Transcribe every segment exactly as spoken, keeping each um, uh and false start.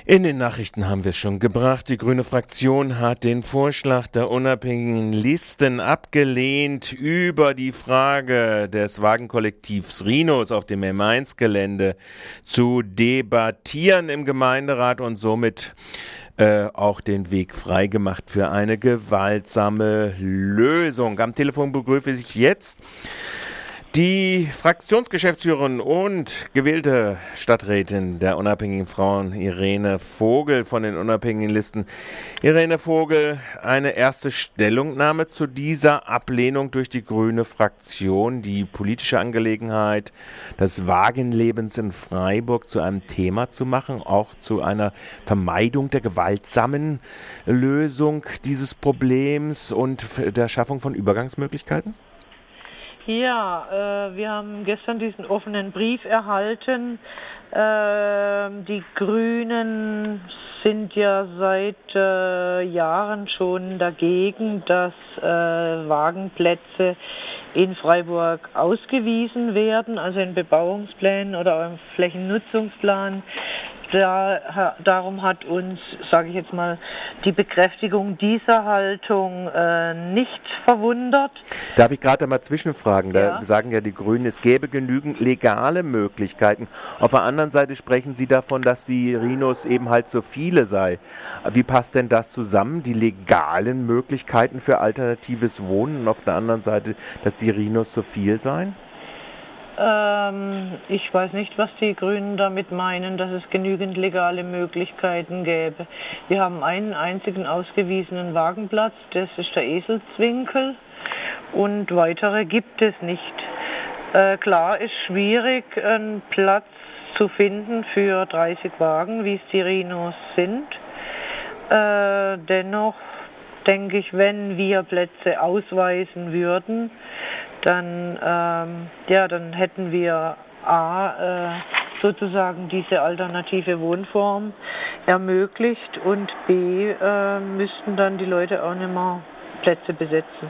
In den Nachrichten haben wir schon gebracht. Die grüne Fraktion hat den Vorschlag der unabhängigen Listen abgelehnt, über die Frage des Wagenkollektivs Rhinos auf dem M eins Gelände zu debattieren im Gemeinderat und somit äh, auch den Weg freigemacht für eine gewaltsame Lösung. Am Telefon begrüße ich jetzt die Fraktionsgeschäftsführerin und gewählte Stadträtin der Unabhängigen Frauen, Irene Vogel von den Unabhängigen Listen. Irene Vogel, eine erste Stellungnahme zu dieser Ablehnung durch die grüne Fraktion, die politische Angelegenheit des Wagenlebens in Freiburg zu einem Thema zu machen, auch zu einer Vermeidung der gewaltsamen Lösung dieses Problems und der Schaffung von Übergangsmöglichkeiten? Ja, äh, wir haben gestern diesen offenen Brief erhalten. Äh, die Grünen sind ja seit äh, Jahren schon dagegen, dass äh, Wagenplätze in Freiburg ausgewiesen werden, also in Bebauungsplänen oder im Flächennutzungsplan. Da, darum hat uns, sage ich jetzt mal, die Bekräftigung dieser Haltung äh, nicht verwundert. Darf ich gerade einmal zwischenfragen? Ja. Da sagen ja die Grünen, es gäbe genügend legale Möglichkeiten. Auf der anderen Seite sprechen Sie davon, dass die Rhinos eben halt so viele sei. Wie passt denn das zusammen? Die legalen Möglichkeiten für alternatives Wohnen und auf der anderen Seite, dass die Rhinos so viel seien? Ähm, ich weiß nicht, was die Grünen damit meinen, dass es genügend legale Möglichkeiten gäbe. Wir haben einen einzigen ausgewiesenen Wagenplatz, das ist der Eselswinkel, und weitere gibt es nicht. Äh, klar ist schwierig, einen Platz zu finden für dreißig Wagen, wie es die Rhinos sind. Äh, dennoch denke ich, wenn wir Plätze ausweisen würden, dann, ähm, ja, dann hätten wir A, äh, sozusagen diese alternative Wohnform ermöglicht und B, äh, müssten dann die Leute auch nicht mehr Plätze besetzen.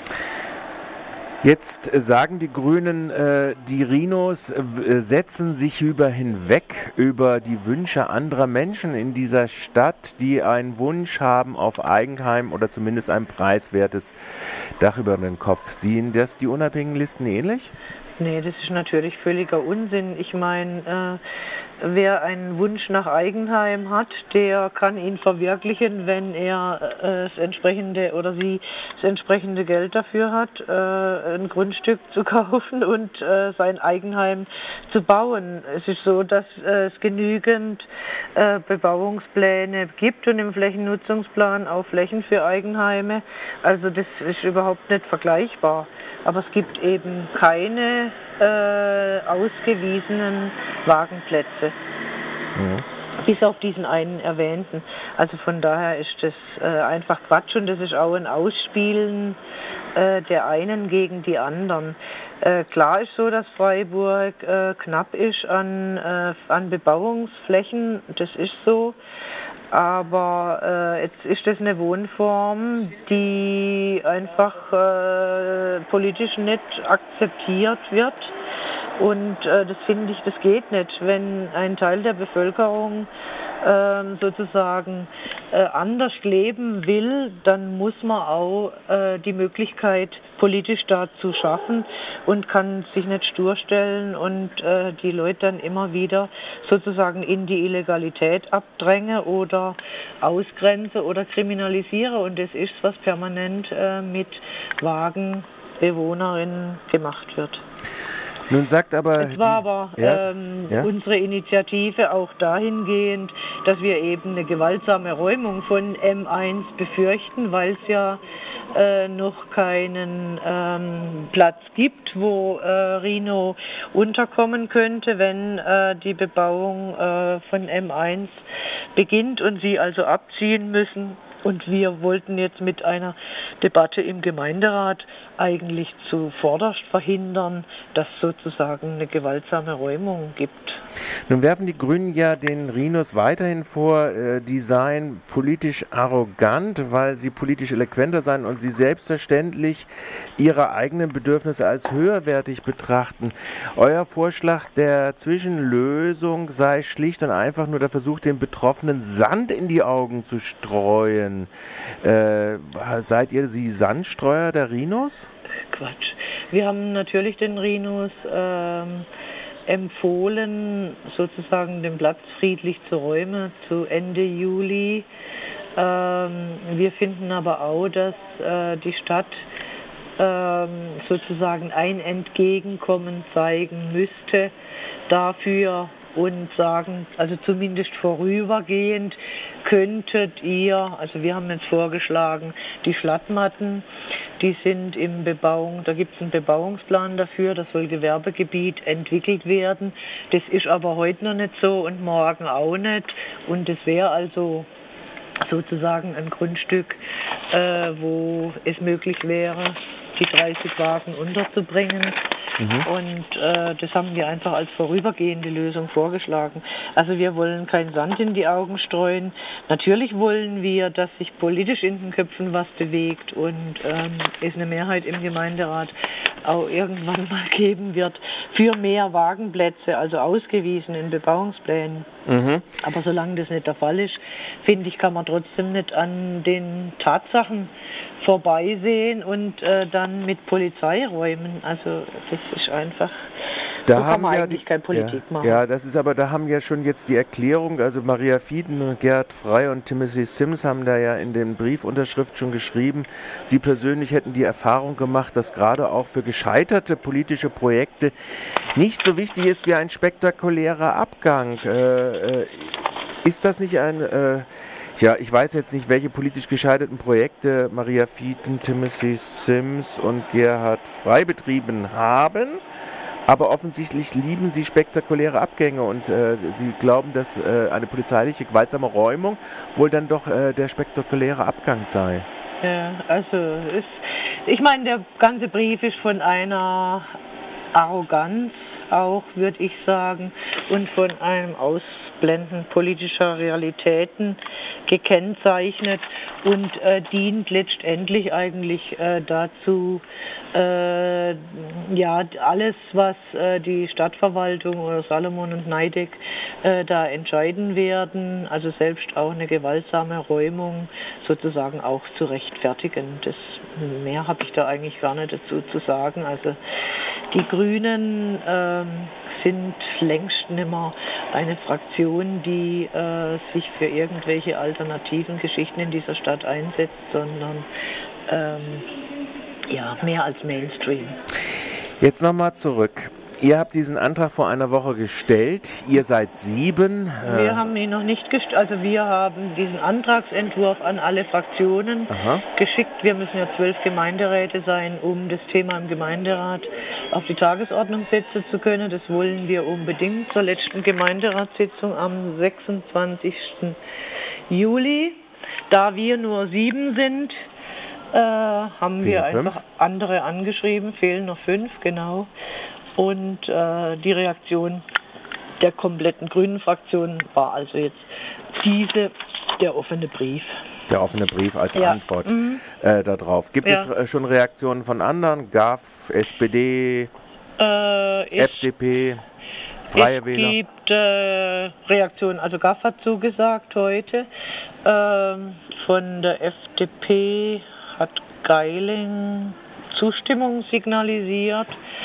Jetzt sagen die Grünen, äh, die Rhinos äh, setzen sich über hinweg über die Wünsche anderer Menschen in dieser Stadt, die einen Wunsch haben auf Eigenheim oder zumindest ein preiswertes Dach über den Kopf. Sehen das die unabhängigen Listen ähnlich? Nee, das ist natürlich völliger Unsinn. Ich meine, äh, wer einen Wunsch nach Eigenheim hat, der kann ihn verwirklichen, wenn er äh, das entsprechende oder sie das entsprechende Geld dafür hat, äh, ein Grundstück zu kaufen und äh, sein Eigenheim zu bauen. Es ist so, dass äh, es genügend äh, Bebauungspläne gibt und im Flächennutzungsplan auch Flächen für Eigenheime. Also das ist überhaupt nicht vergleichbar. Aber es gibt eben keine äh, ausgewiesenen Wagenplätze, mhm. bis auf diesen einen erwähnten. Also von daher ist das äh, einfach Quatsch und das ist auch ein Ausspielen äh, der einen gegen die anderen. Äh, klar ist so, dass Freiburg äh, knapp ist an, äh, an Bebauungsflächen, das ist so. Aber äh, jetzt ist das eine Wohnform, die einfach äh, politisch nicht akzeptiert wird. Und äh, das finde ich, das geht nicht. Wenn ein Teil der Bevölkerung äh, sozusagen äh, anders leben will, dann muss man auch äh, die Möglichkeit politisch dazu schaffen und kann sich nicht stur stellen und äh, die Leute dann immer wieder sozusagen in die Illegalität abdränge oder ausgrenze oder kriminalisiere. Und das ist, was permanent äh, mit Wagenbewohnerinnen gemacht wird. Nun sagt aber... Es war aber ja, ähm, ja? unsere Initiative auch dahingehend, dass wir eben eine gewaltsame Räumung von M eins befürchten, weil es ja äh, noch keinen ähm, Platz gibt, wo äh, Rhino unterkommen könnte, wenn äh, die Bebauung äh, von M eins beginnt und sie also abziehen müssen. Und wir wollten jetzt mit einer Debatte im Gemeinderat eigentlich zuvorderst verhindern, dass sozusagen eine gewaltsame Räumung gibt. Nun werfen die Grünen ja den Rhinus weiterhin vor, äh, die seien politisch arrogant, weil sie politisch eloquenter seien und sie selbstverständlich ihre eigenen Bedürfnisse als höherwertig betrachten. Euer Vorschlag der Zwischenlösung sei schlicht und einfach nur der Versuch, den Betroffenen Sand in die Augen zu streuen. Äh, seid ihr die Sandstreuer der Rhinus? Quatsch. Wir haben natürlich den Rhinus ähm, empfohlen, sozusagen den Platz friedlich zu räumen zu Ende Juli. Ähm, wir finden aber auch, dass äh, die Stadt ähm, sozusagen ein Entgegenkommen zeigen müsste dafür und sagen, also zumindest vorübergehend könntet ihr, also wir haben jetzt vorgeschlagen, die Schlattmatten, die sind im Bebauung, da gibt es einen Bebauungsplan dafür, das soll Gewerbegebiet entwickelt werden. Das ist aber heute noch nicht so und morgen auch nicht. Und das wäre also sozusagen ein Grundstück, äh, wo es möglich wäre, die dreißig Wagen unterzubringen. Mhm. Und äh, das haben wir einfach als vorübergehende Lösung vorgeschlagen. Also wir wollen keinen Sand in die Augen streuen. Natürlich wollen wir, dass sich politisch in den Köpfen was bewegt und ähm, es eine Mehrheit im Gemeinderat auch irgendwann mal geben wird für mehr Wagenplätze, also ausgewiesen in Bebauungsplänen. Mhm. Aber solange das nicht der Fall ist, finde ich, kann man trotzdem nicht an den Tatsachen vorbeisehen und äh, dann mit Polizei räumen. Also das ist einfach, da so haben kann man ja eigentlich die, keine Politik ja, machen. Ja, das ist aber, da haben ja schon jetzt die Erklärung, also Maria Fieden, Gerhard Frey und Timothy Sims haben da ja in den Briefunterschrift schon geschrieben, sie persönlich hätten die Erfahrung gemacht, dass gerade auch für gescheiterte politische Projekte nicht so wichtig ist wie ein spektakulärer Abgang. Äh, äh, ist das nicht ein... Äh, Ja, ich weiß jetzt nicht, welche politisch gescheiterten Projekte Maria Fieden, Timothy Sims und Gerhard Frey betrieben haben, aber offensichtlich lieben sie spektakuläre Abgänge und äh, sie glauben, dass äh, eine polizeiliche gewaltsame Räumung wohl dann doch äh, der spektakuläre Abgang sei. Ja, also ist, ich meine, der ganze Brief ist von einer Arroganz auch, würde ich sagen, und von einem Ausblenden politischer Realitäten gekennzeichnet und äh, dient letztendlich eigentlich äh, dazu, äh, ja, alles, was äh, die Stadtverwaltung oder Salomon und Neideck äh, da entscheiden werden, also selbst auch eine gewaltsame Räumung sozusagen auch zu rechtfertigen. Das, mehr habe ich da eigentlich gar nicht dazu zu sagen. Also die Grünen ähm, sind längst nicht mehr eine Fraktion, die äh, sich für irgendwelche alternativen Geschichten in dieser Stadt einsetzt, sondern ähm, ja, mehr als Mainstream. Jetzt nochmal zurück. Ihr habt diesen Antrag vor einer Woche gestellt. Ihr seid sieben. Wir äh haben ihn noch nicht gestellt. Also wir haben diesen Antragsentwurf an alle Fraktionen Aha. geschickt. Wir müssen ja zwölf Gemeinderäte sein, um das Thema im Gemeinderat auf die Tagesordnung setzen zu können. Das wollen wir unbedingt zur letzten Gemeinderatssitzung am sechsundzwanzigsten Juli. Da wir nur sieben sind, äh, haben Fehlen wir einfach fünf. andere angeschrieben. Fehlen noch fünf, genau. Und äh, die Reaktion der kompletten grünen Fraktion war also jetzt diese, der offene Brief. Der offene Brief als ja. Antwort mhm. äh, darauf. Gibt ja. es äh, schon Reaktionen von anderen? G A F, S P D, äh, F D P, Freie es Wähler? Es gibt äh, Reaktionen. Also G A F hat zugesagt heute. Ähm, von der F D P hat Geiling Zustimmung signalisiert.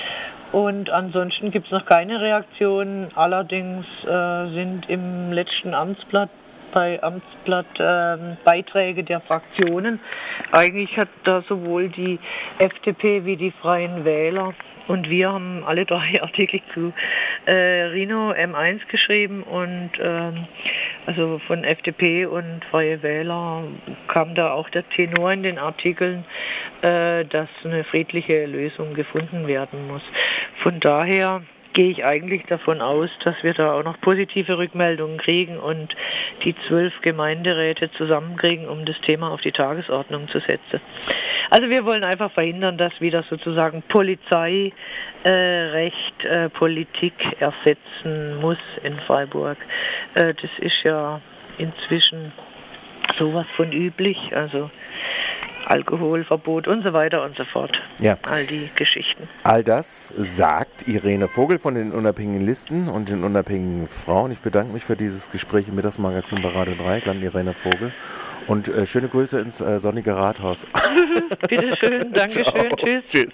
Und ansonsten gibt es noch keine Reaktionen. Allerdings äh, sind im letzten Amtsblatt bei Amtsblatt äh, Beiträge der Fraktionen. Eigentlich hat da sowohl die F D P wie die Freien Wähler und wir haben alle drei Artikel zu äh, Rhino M eins geschrieben und ähm, also von F D P und Freie Wähler kam da auch der Tenor in den Artikeln, äh, dass eine friedliche Lösung gefunden werden muss. Von daher gehe ich eigentlich davon aus, dass wir da auch noch positive Rückmeldungen kriegen und die zwölf Gemeinderäte zusammenkriegen, um das Thema auf die Tagesordnung zu setzen. Also wir wollen einfach verhindern, dass wieder sozusagen Polizeirecht äh, äh, Politik ersetzen muss in Freiburg. Äh, das ist ja inzwischen sowas von üblich, also Alkoholverbot und so weiter und so fort. Ja. All die Geschichten. All das sagt Irene Vogel von den unabhängigen Listen und den unabhängigen Frauen. Ich bedanke mich für dieses Gespräch im Mittagsmagazin bei Radio Dreieckland, Irene Vogel. Und äh, schöne Grüße ins äh, sonnige Rathaus. Bitte schön, Dankeschön, tschüss. Tschüss.